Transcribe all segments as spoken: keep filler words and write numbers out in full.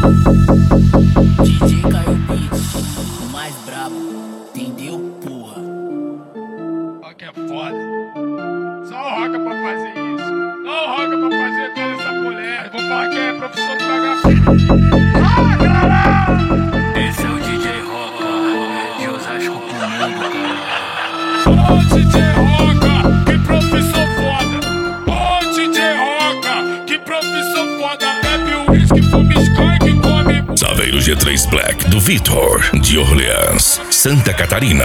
D J Caio Beats, o mais brabo, entendeu, porra? Ó que é foda. Só o Roca pra fazer isso. Só o Roca pra fazer toda essa mulher. Vou falar que é professor do vagabundo. Ah, caralho! Esse é o D J Roca, de Osasco pro mundo, cara. Ô D J Roca, que profissão foda. Ô D J Roca, que profissão foda. Bebe o uísque, fuma skunk e come. Saveiro G três Black do Vitor, de Orleans, Santa Catarina.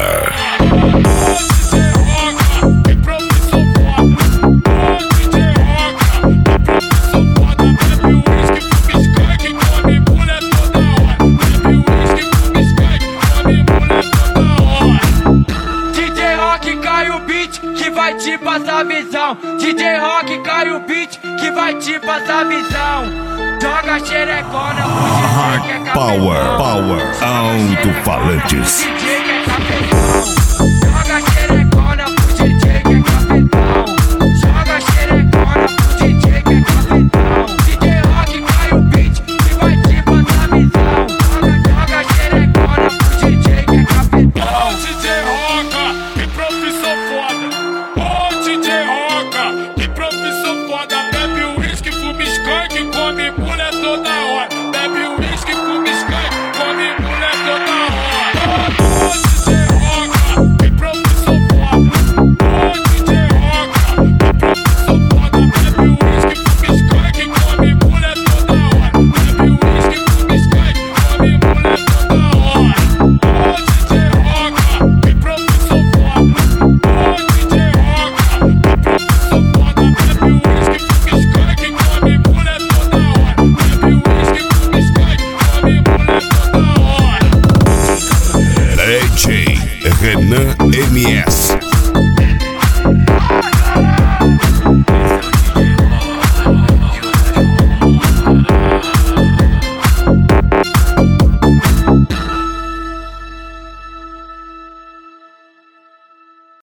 Que vai te passar visão. D J Rock cai o beat que vai te passar visão. Joga xerecona pro D J que é capitão. Power, power, alto-falantes. D J que é capitão. Joga xerecona pro D J que é capitão. Joga xerecona pro D J que é capitão. D J Rock cai o beat que vai te passar visão. Joga, joga xerecona pro D J que é capitão. Ô D J Roca, que profissão foda. Ô D J Roca, que profissão foda. Bebe o uísque, fuma skunk e come mulher toda hora. Bebe o uísque, fuma skunk, come mulher toda hora. Ô D J Roca, que profissão foda. Ô D J Roca, que profissão foda. Bebe o uísque, fuma skunk e come mulher toda hora. Bebe o uísque, fuma skunk, come mulher toda hora. Ô D J Roca, que profissão foda. Ô D J Roca, que profissão foda. Bebe o uísque, fuma skunk e come mulher toda hora. Bebe o uísque, fuma skunk, come mulher toda hora. D J Renan M S